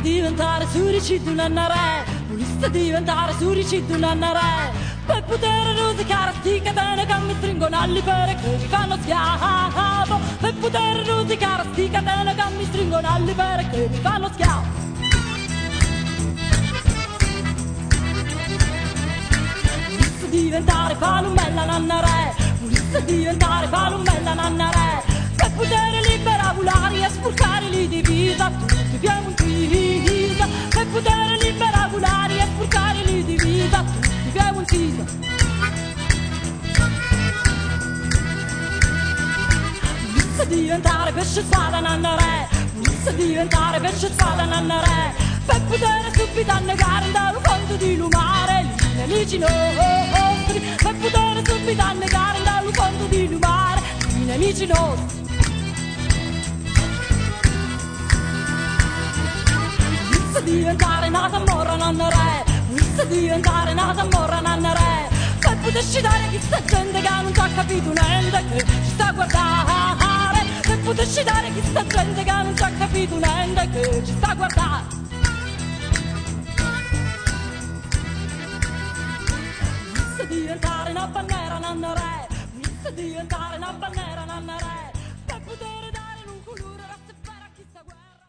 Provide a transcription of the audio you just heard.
diventare suricido nanna re, volesse diventare suricido nanna re, per poter rosicare sti catene che mi stringono alle pere che mi fanno schiavo, per poter rosicare sti catene che mi stringono alle pere che mi fanno schiavo. Volesse diventare palumella nanna re, volesse diventare palumella nanna re, per poter liberare volare e spurcare li divisa tutti abbiamo un viso, per poter liberare volare e spurcare li divisa tutti abbiamo un viso. Volesse diventare pesce spada nanna re, volesse diventare pesce spada nanna re, per poter subito annegare dallo fondo di lumare i nemici nostri, per poter subito annegare dallo fondo di lumare i nemici nostri. Diventare nata morra nanna re, volesse diventare nata morra nanna re, per poterci dare chissà gente che non ci ha capito niente che ci sta a guardare, per poterci dare chissà gente che non ci ha capito niente che ci sta a guardare. Volesse diventare una bannera nanna re, volesse diventare una bannera nanna re, per poter dare un colore